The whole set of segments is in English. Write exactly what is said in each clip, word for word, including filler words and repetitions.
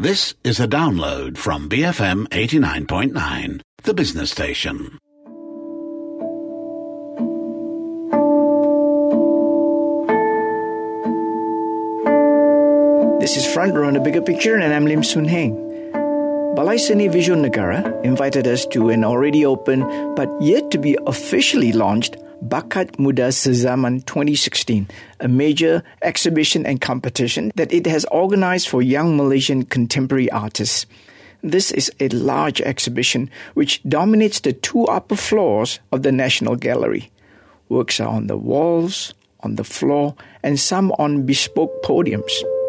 This is a download from B F M eighty-nine point nine, the business station. This is Front Row on the Bigger Picture, and I'm Lim Soon Heng. Balai Seni Visual Negara invited us to an already open but yet to be officially launched Bakat Muda Sezaman twenty sixteen, a major exhibition and competition that it has organized for young Malaysian contemporary artists. This is a large exhibition which dominates the two upper floors of the National Gallery. Works are on the walls, on the floor, and some on bespoke podiums.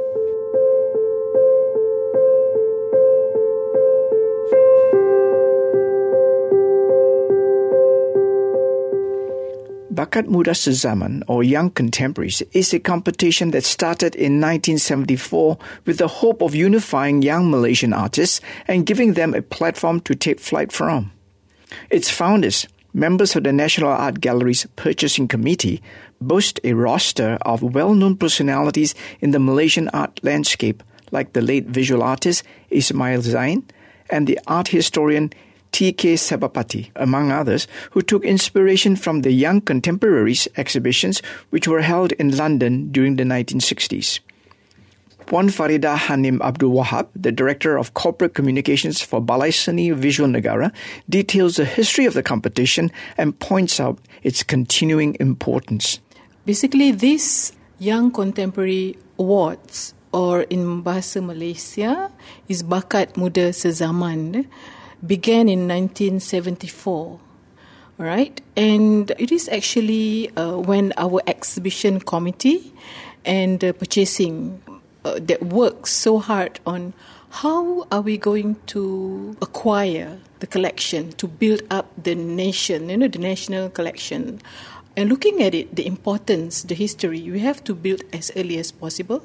Bakat Muda Sezaman, or Young Contemporaries, is a competition that started in nineteen seventy-four with the hope of unifying young Malaysian artists and giving them a platform to take flight from. Its founders, members of the National Art Gallery's Purchasing Committee, boast a roster of well-known personalities in the Malaysian art landscape, like the late visual artist Ismail Zain and the art historian T K Sabapati, among others, who took inspiration from the Young Contemporaries exhibitions which were held in London during the nineteen sixties. Puan Farida Hanim Abdul Wahab, the Director of Corporate Communications for Balai Seni Visual Negara, details the history of the competition and points out its continuing importance. Basically, these Young Contemporary Awards, or in Bahasa Malaysia, is Bakat Muda Sezaman, began in nineteen seventy-four, all right? And it is actually uh, when our exhibition committee and uh, purchasing uh, that works so hard on how are we going to acquire the collection, to build up the nation, you know, the national collection. And looking at it, the importance, the history, we have to build as early as possible.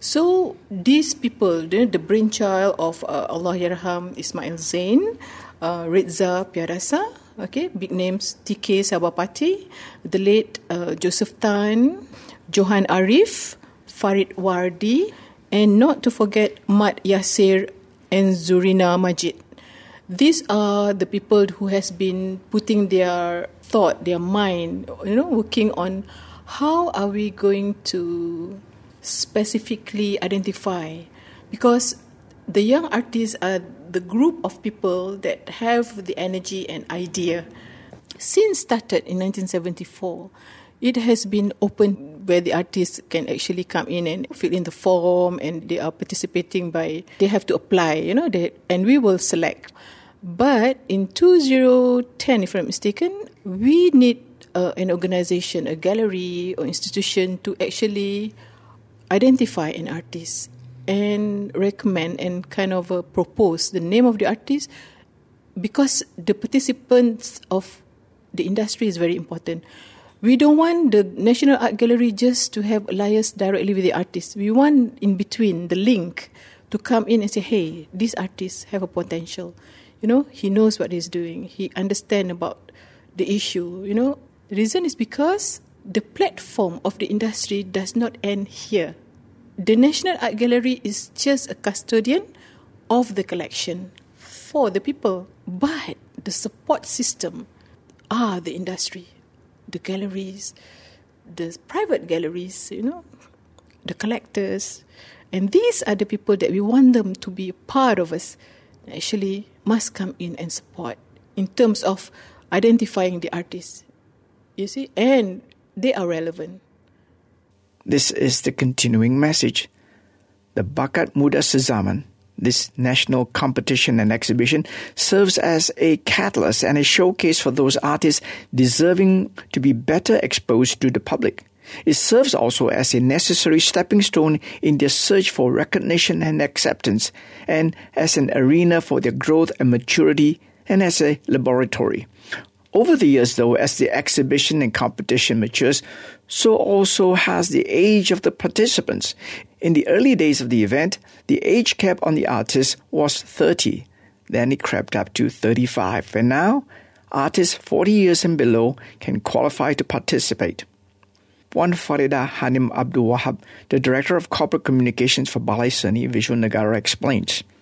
So these people, the, the brainchild of uh, Allah Yarham Ismail Zain, uh, Reza Piarasa, okay, big names, T K Sabapati, the late uh, Joseph Tan, Johan Arif, Farid Wardi, and not to forget Mat Yasir and Zurina Majid. These are the people who has been putting their thought, their mind, you know, working on how are we going to specifically identify, because the young artists are the group of people that have the energy and idea. Since started in nineteen seventy-four, it has been open where the artists can actually come in and fill in the form, and they are participating by, they have to apply, you know, they, and we will select. But in two thousand ten, if I'm not mistaken, we need uh, an organization, a gallery or institution to actually identify an artist and recommend and kind of uh, propose the name of the artist, because the participants of the industry is very important. We don't want the National Art Gallery just to have liaise directly with the artist. We want in between, the link, to come in and say, hey, this artist have a potential. You know, he knows what he's doing. He understands about the issue. You know, the reason is because the platform of the industry does not end here. The National Art Gallery is just a custodian of the collection for the people. But the support system are the industry, the galleries, the private galleries, you know, the collectors. And these are the people that we want them to be a part of us. Actually must come in and support in terms of identifying the artists, you see, and they are relevant. This is the continuing message. The Bakat Muda Sezaman, this national competition and exhibition, serves as a catalyst and a showcase for those artists deserving to be better exposed to the public. It serves also as a necessary stepping stone in their search for recognition and acceptance, and as an arena for their growth and maturity, and as a laboratory. Over the years, though, as the exhibition and competition matures, so also has the age of the participants. In the early days of the event, the age cap on the artists was thirty. Then it crept up to thirty-five, and now artists forty years and below can qualify to participate. Puan Farida Hanim Abdul Wahab, the Director of Corporate Communications for Balai Seni Visual Negara, explains.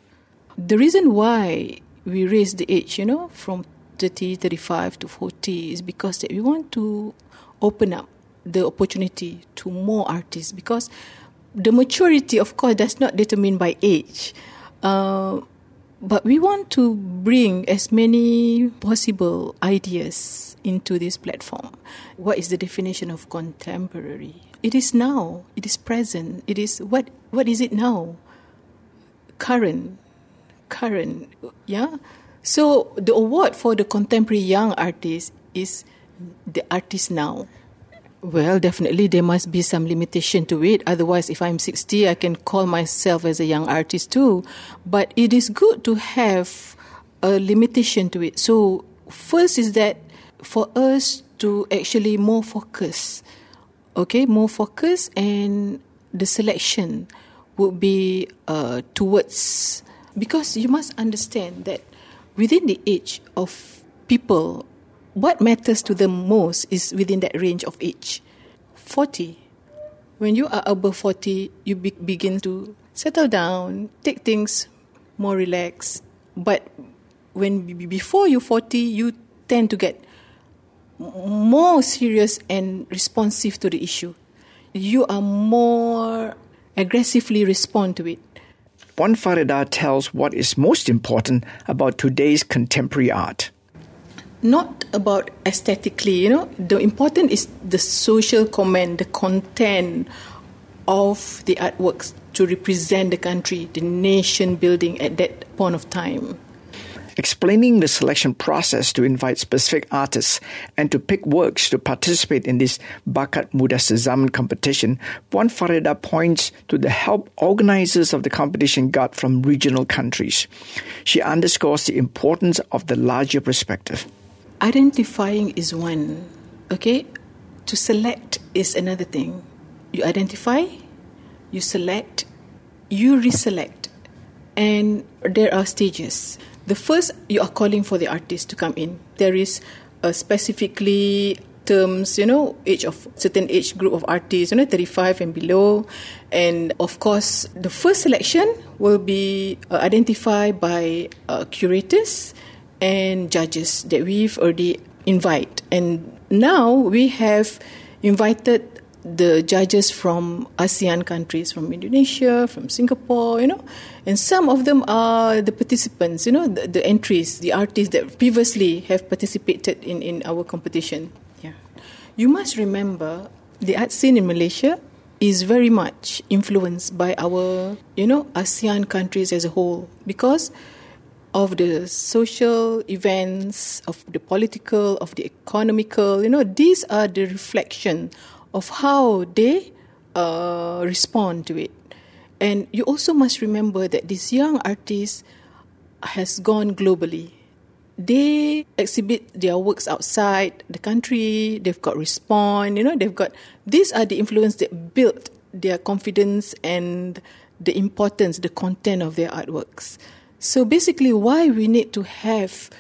The reason why we raise the age, you know, from thirty, thirty-five to forty is because that we want to open up the opportunity to more artists, because the maturity, of course, does not determine by age. Uh, but we want to bring as many possible ideas into this platform. What is the definition of contemporary? It is now. It is present. It is what? What is it now? Current. Current. Yeah. So the award for the contemporary young artist is the artist now. Well, definitely there must be some limitation to it. Otherwise, if I'm sixty, I can call myself as a young artist too. But it is good to have a limitation to it. So first is that for us to actually more focus, okay, more focus, and the selection would be uh, towards, because you must understand that within the age of people, what matters to them most is within that range of age. forty. When you are above forty, you be- begin to settle down, take things more relaxed. But when b- before you forty, you tend to get more serious and responsive to the issue. You are more aggressively respond to it. Puan Farida tells what is most important about today's contemporary art. Not about aesthetically, you know. The important is the social comment, the content of the artworks to represent the country, the nation building at that point of time. Explaining the selection process to invite specific artists and to pick works to participate in this Bakat Muda Sezaman competition, Puan Farida points to the help organizers of the competition got from regional countries. She underscores the importance of the larger perspective. Identifying is one, okay? To select is another thing. You identify, you select, you reselect, and there are stages. The first, you are calling for the artist to come in. There is a specifically terms, you know, age of certain age group of artists, you know, thirty-five and below. And of course, the first selection will be uh, identified by uh, curators and judges that we've already invited. And now we have invited the judges from ASEAN countries, from Indonesia, from Singapore, you know, and some of them are the participants, you know, the, the entries, the artists that previously have participated in, in our competition. Yeah. You must remember the art scene in Malaysia is very much influenced by our, you know, ASEAN countries as a whole, because of the social events, of the political, of the economical, you know, these are the reflection of how they uh, respond to it. And you also must remember that this young artist has gone globally. They exhibit their works outside the country, they've got response, you know, they've got, these are the influence that built their confidence and the importance, the content of their artworks. So basically, why we need to have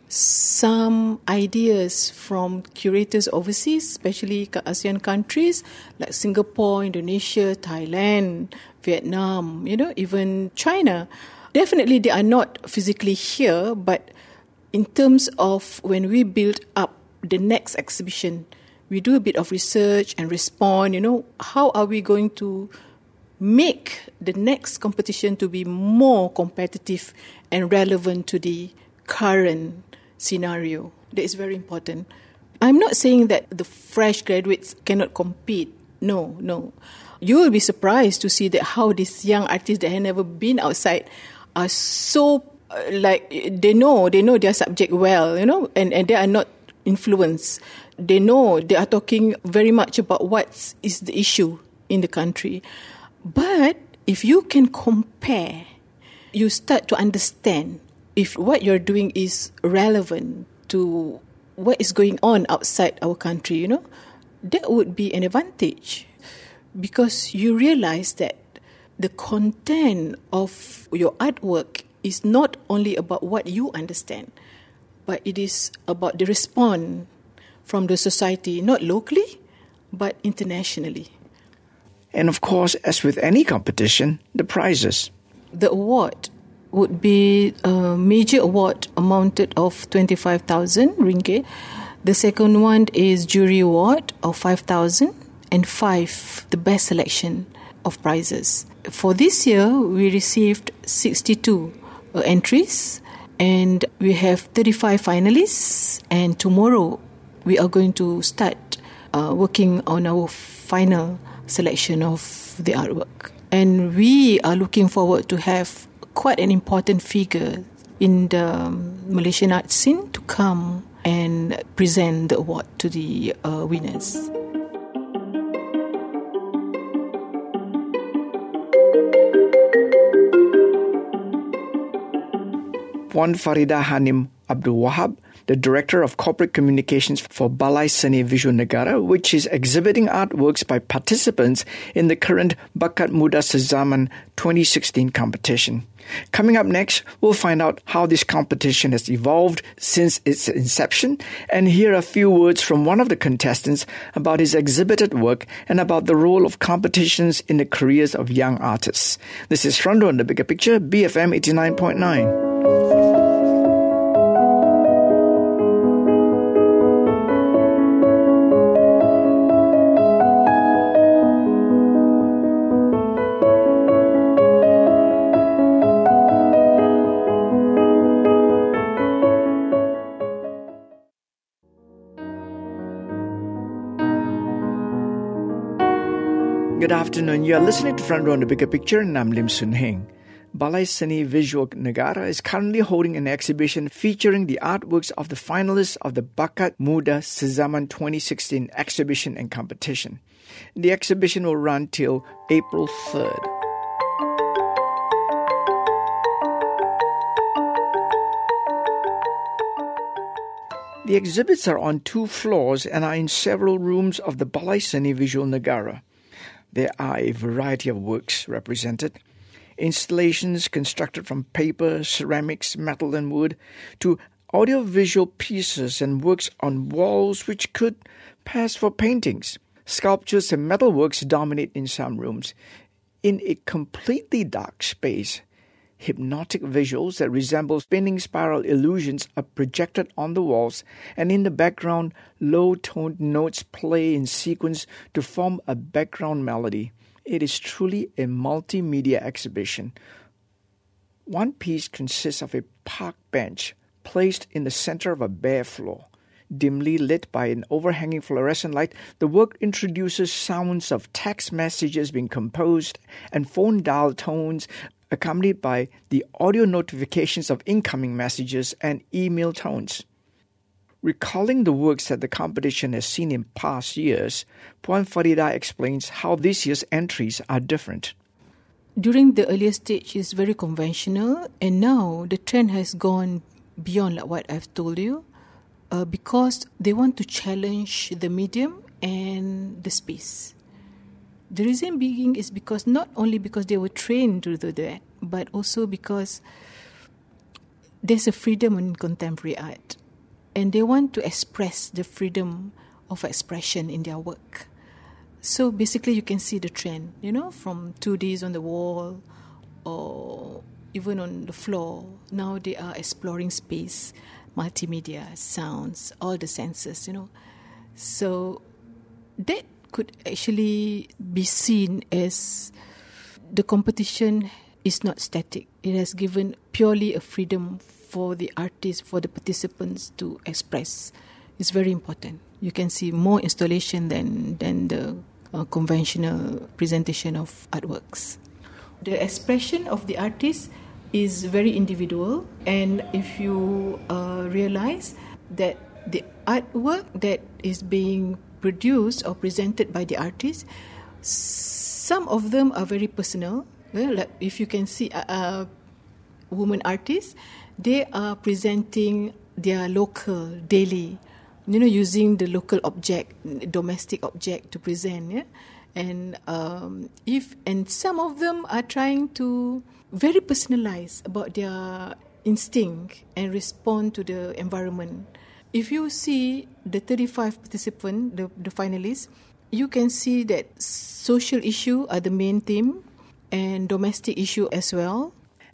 some ideas from curators overseas, especially ASEAN countries like Singapore, Indonesia, Thailand, Vietnam, you know, even China. Definitely they are not physically here, but in terms of when we build up the next exhibition, we do a bit of research and respond, you know, how are we going to make the next competition to be more competitive and relevant to the current scenario. That is very important. I'm not saying that the fresh graduates cannot compete. No, no. You will be surprised to see that how these young artists that have never been outside are so, uh, like, they know, they know their subject well, you know, and, and they are not influenced. They know, they are talking very much about what is the issue in the country. But if you can compare, you start to understand if what you're doing is relevant to what is going on outside our country, you know, that would be an advantage, because you realize that the content of your artwork is not only about what you understand, but it is about the response from the society, not locally, but internationally. And of course, as with any competition, the prizes. The award would be a major award amounted of twenty-five thousand ringgit. The second one is jury award of five thousand, and five, the best selection of prizes. For this year, we received sixty-two uh, entries, and we have thirty-five finalists, and tomorrow we are going to start uh, working on our final selection of the artwork. And we are looking forward to have quite an important figure in the Malaysian art scene to come and present the award to the uh, winners. Puan Farida Hanim Abdul Wahab, the Director of Corporate Communications for Balai Seni Visual Negara, which is exhibiting artworks by participants in the current Bakat Muda Sezaman twenty sixteen competition. Coming up next, we'll find out how this competition has evolved since its inception and hear a few words from one of the contestants about his exhibited work and about the role of competitions in the careers of young artists. This is Front Row in the Bigger Picture, B F M eighty-nine point nine. Good afternoon. You are listening to Front Row in the Bigger Picture, and I'm Lim Soon Heng. Balai Seni Visual Negara is currently holding an exhibition featuring the artworks of the finalists of the Bakat Muda Sezaman twenty sixteen exhibition and competition. The exhibition will run till April third. The exhibits are on two floors and are in several rooms of the Balai Seni Visual Negara. There are a variety of works represented, installations constructed from paper, ceramics, metal and wood, to audiovisual pieces and works on walls which could pass for paintings. Sculptures and metalworks dominate in some rooms. In a completely dark space, hypnotic visuals that resemble spinning spiral illusions are projected on the walls, and in the background, low-toned notes play in sequence to form a background melody. It is truly a multimedia exhibition. One piece consists of a park bench placed in the center of a bare floor. Dimly lit by an overhanging fluorescent light, the work introduces sounds of text messages being composed and phone dial tones, accompanied by the audio notifications of incoming messages and email tones. Recalling the works that the competition has seen in past years, Puan Farida explains how this year's entries are different. During the earlier stage, it's very conventional, and now the trend has gone beyond like what I've told you, uh, because they want to challenge the medium and the space. The reason being is because not only because they were trained to do that, but also because there's a freedom in contemporary art. And they want to express the freedom of expression in their work. So basically you can see the trend, you know, from two Ds on the wall or even on the floor. Now they are exploring space, multimedia, sounds, all the senses, you know. So that could actually be seen as the competition is not static. It has given purely a freedom for the artists, for the participants to express. It's very important. You can see more installation than, than the uh, conventional presentation of artworks. The expression of the artist is very individual, and if you uh, realize that the artwork that is being produced or presented by the artist, some of them are very personal. Well, like if you can see a, a woman artist, they are presenting their local, daily, you know, using the local object, domestic object to present. Yeah? And um, if and some of them are trying to very personalize about their instinct and respond to the environment. If you see the thirty-five participants, the, the finalists, you can see that social issue are the main theme and domestic issue as well.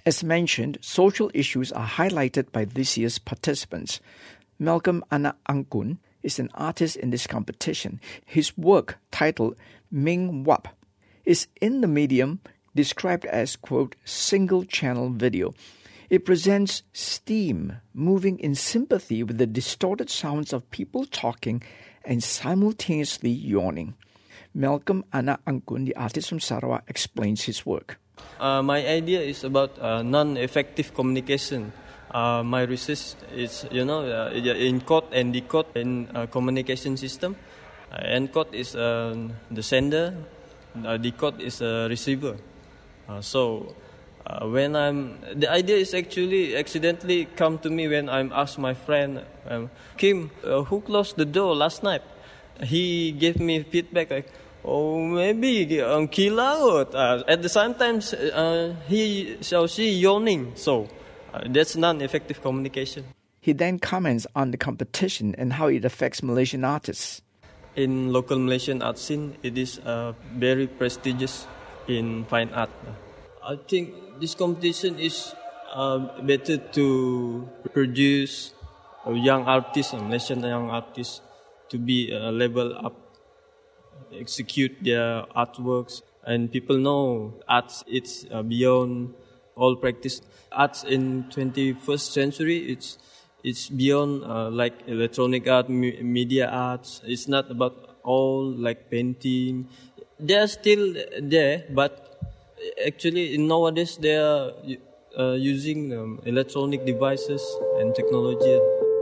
As mentioned, social issues are highlighted by this year's participants. Malcolm Anak Angkun is an artist in this competition. His work, titled Ming Wap, is in the medium described as, quote, single-channel video. It presents steam moving in sympathy with the distorted sounds of people talking and simultaneously yawning. Malcolm Anak Angkun, the artist from Sarawak, explains his work. Uh, my idea is about uh, non-effective communication. Uh, my research is, you know, uh, encode and decode in uh, communication system. Uh, encode is uh, the sender, uh, decode is a receiver. Uh, so uh, when I'm, the idea is actually accidentally come to me when I'm asked my friend, um, Kim, uh, who closed the door last night? He gave me feedback like, oh, maybe um, Kilaut. Uh, at the same time, uh, he or she yawning. So uh, that's non-effective communication. He then comments on the competition and how it affects Malaysian artists. In local Malaysian art scene, it is uh, very prestigious in fine art. I think this competition is uh, better to produce young artists, Malaysian young artists, to be uh, level up, execute their artworks, and people know arts, it's uh, beyond all practice. Arts in twenty-first century, it's it's beyond uh, like electronic art, me- media arts. It's not about all like painting. They're still there, but actually nowadays they are uh, using um, electronic devices and technology.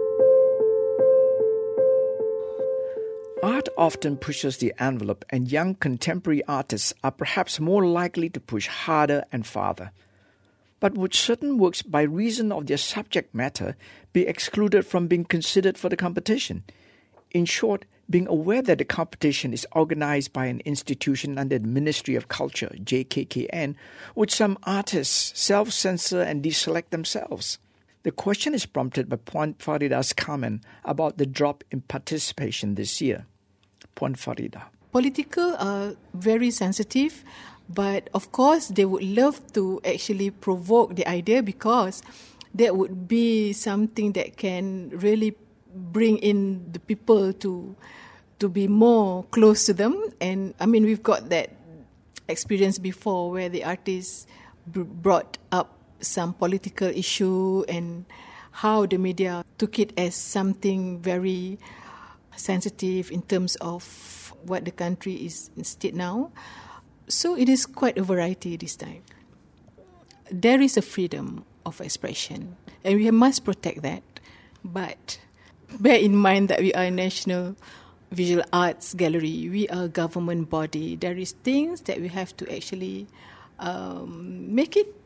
Art often pushes the envelope, and young contemporary artists are perhaps more likely to push harder and farther. But would certain works, by reason of their subject matter, be excluded from being considered for the competition? In short, being aware that the competition is organized by an institution under the Ministry of Culture, J K K N, would some artists self-censor and deselect themselves? The question is prompted by Puan Farida's comment about the drop in participation this year. Puan Farida. Political are very sensitive, but of course they would love to actually provoke the idea, because that would be something that can really bring in the people to to be more close to them. And I mean, we've got that experience before where the artists b- brought up some political issue and how the media took it as something very sensitive in terms of what the country is in state now. So it is quite a variety this time. There is a freedom of expression, and we must protect that. But bear in mind that we are a National Visual Arts Gallery. We are a government body. There is things that we have to actually um, make it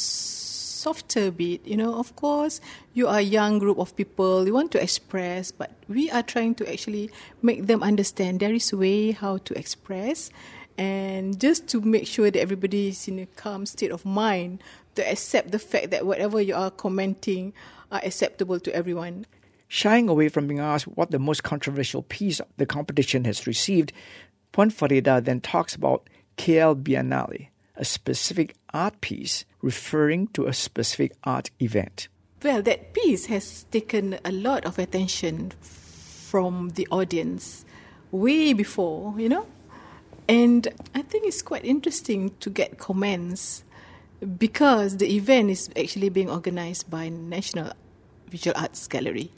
softer a bit. You know, of course, you are a young group of people. You want to express, but we are trying to actually make them understand there is a way how to express, and just to make sure that everybody is in a calm state of mind to accept the fact that whatever you are commenting are acceptable to everyone. Shying away from being asked what the most controversial piece of the competition has received, Puan Farida then talks about K L Biennale, a specific art piece referring to a specific art event. Well, that piece has taken a lot of attention from the audience way before, you know. And I think it's quite interesting to get comments, because the event is actually being organized by National Visual Arts Gallery.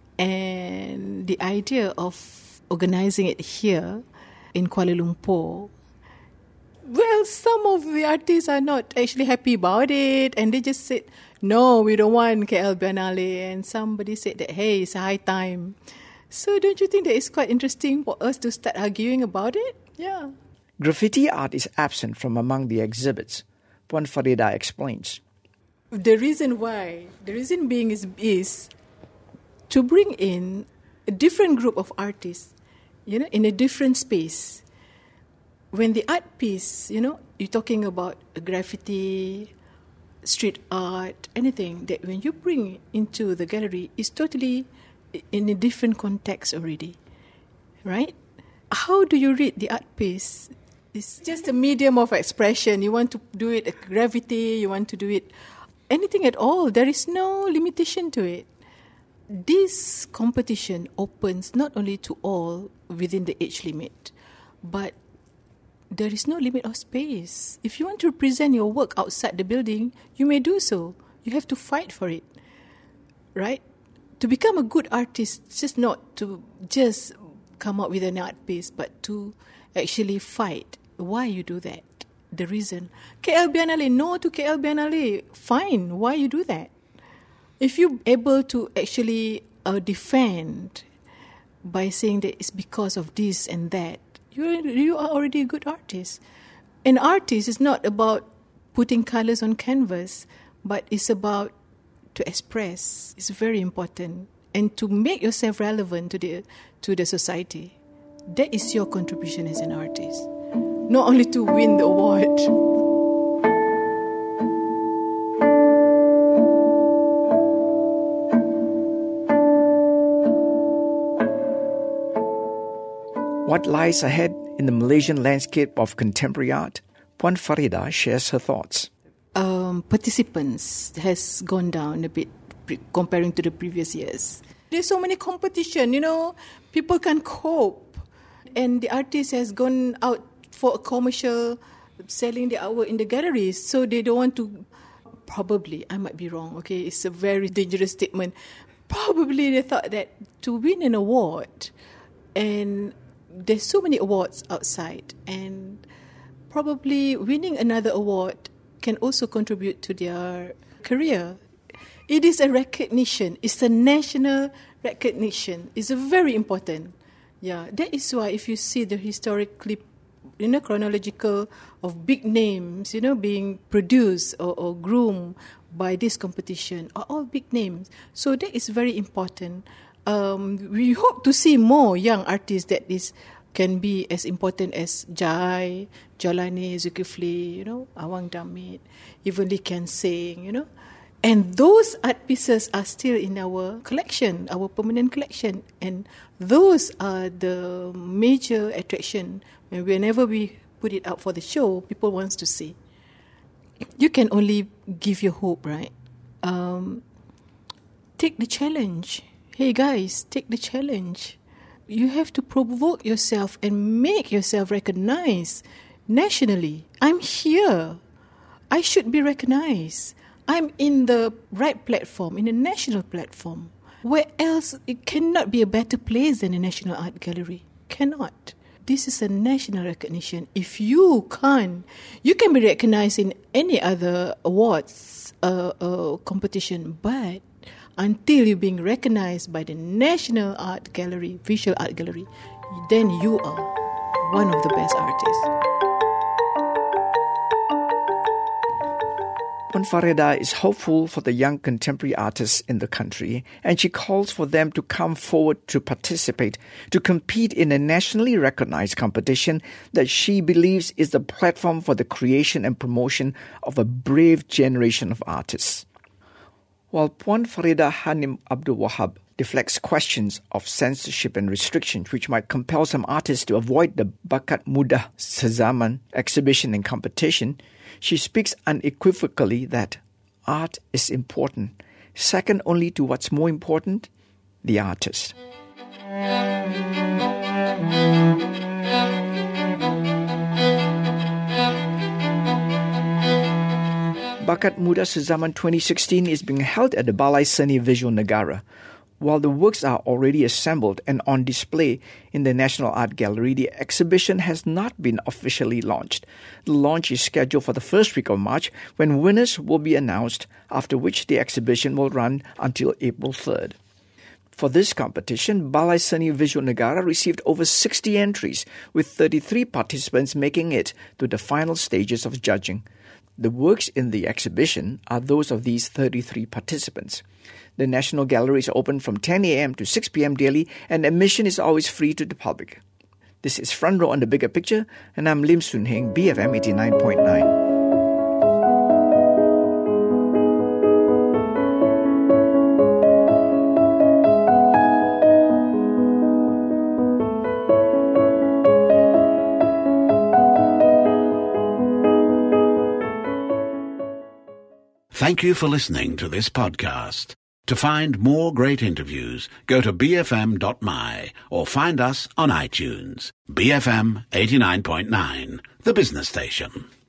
And the idea of organizing it here in Kuala Lumpur, well, some of the artists are not actually happy about it, and they just said, no, we don't want K L Biennale. And somebody said that, hey, it's a high time. So don't you think that it's quite interesting for us to start arguing about it? Yeah. Graffiti art is absent from among the exhibits, Puan Farida explains. The reason why, the reason being is, is to bring in a different group of artists, you know, in a different space. When the art piece, you know, you're talking about graffiti, street art, anything that when you bring into the gallery is totally in a different context already, right? How do you read the art piece? It's just a medium of expression. You want to do it a graffiti, you want to do it anything at all. There is no limitation to it. This competition opens not only to all within the age limit, but there is no limit of space. If you want to present your work outside the building, you may do so. You have to fight for it, right? To become a good artist, it's just not to just come up with an art piece, but to actually fight. Why you do that? The reason. K L Biennale, no to K L Biennale. Fine, why you do that? If you're able to actually uh, defend by saying that it's because of this and that, you you are already a good artist. An artist is not about putting colors on canvas, but it's about to express. It's very important, and to make yourself relevant to the to the society. That is your contribution as an artist, not only to win the award. What lies ahead in the Malaysian landscape of contemporary art? Puan Farida shares her thoughts. Um, participants has gone down a bit pre- comparing to the previous years. There's so many competition, you know, people can cope. And the artist has gone out for a commercial, selling the hour in the galleries, so they don't want to, probably, I might be wrong, okay, it's a very dangerous statement. Probably they thought that to win an award, and there's so many awards outside, and probably winning another award can also contribute to their career. It is a recognition. It's a national recognition. It's a very important. Yeah, that is why if you see the historically, you know, chronological of big names, you know, being produced or, or groomed by this competition are all big names. So that is very important. Um, we hope to see more young artists that is can be as important as Jai, Jalani, Zulkifli, you know, Awang Damit, even Lee Can Sing, you know. And those art pieces are still in our collection, our permanent collection. And those are the major attraction. Whenever we put it out for the show, people want to see. You can only give your hope, right? Um, take the challenge. Hey guys, take the challenge. You have to provoke yourself and make yourself recognized nationally. I'm here. I should be recognized. I'm in the right platform, in a national platform. Where else, it cannot be a better place than a National Art Gallery. Cannot. This is a national recognition. If you can't, you can be recognized in any other awards uh, uh, competition, but until you're being recognized by the National Art Gallery, Visual Art Gallery, then you are one of the best artists. Puan Farida is hopeful for the young contemporary artists in the country, and she calls for them to come forward to participate, to compete in a nationally recognized competition that she believes is the platform for the creation and promotion of a brave generation of artists. While Puan Farida Hanim Abdul Wahab deflects questions of censorship and restrictions which might compel some artists to avoid the Bakat Muda Sezaman exhibition and competition, she speaks unequivocally that art is important, second only to what's more important, the artist. Bakat Muda Sezaman twenty sixteen is being held at the Balai Seni Visual Negara. While the works are already assembled and on display in the National Art Gallery, the exhibition has not been officially launched. The launch is scheduled for the first week of March, when winners will be announced, after which the exhibition will run until April third. For this competition, Balai Seni Visual Negara received over sixty entries, with thirty-three participants making it to the final stages of judging. The works in the exhibition are those of these thirty-three participants. The National Gallery is open from ten a.m. to six p.m. daily, and admission is always free to the public. This is Front Row on the Bigger Picture, and I'm Lim Soon Heng, B F M eighty-nine point nine. Thank you for listening to this podcast. To find more great interviews, go to b f m dot m y or find us on iTunes. B F M eighty-nine point nine, the business station.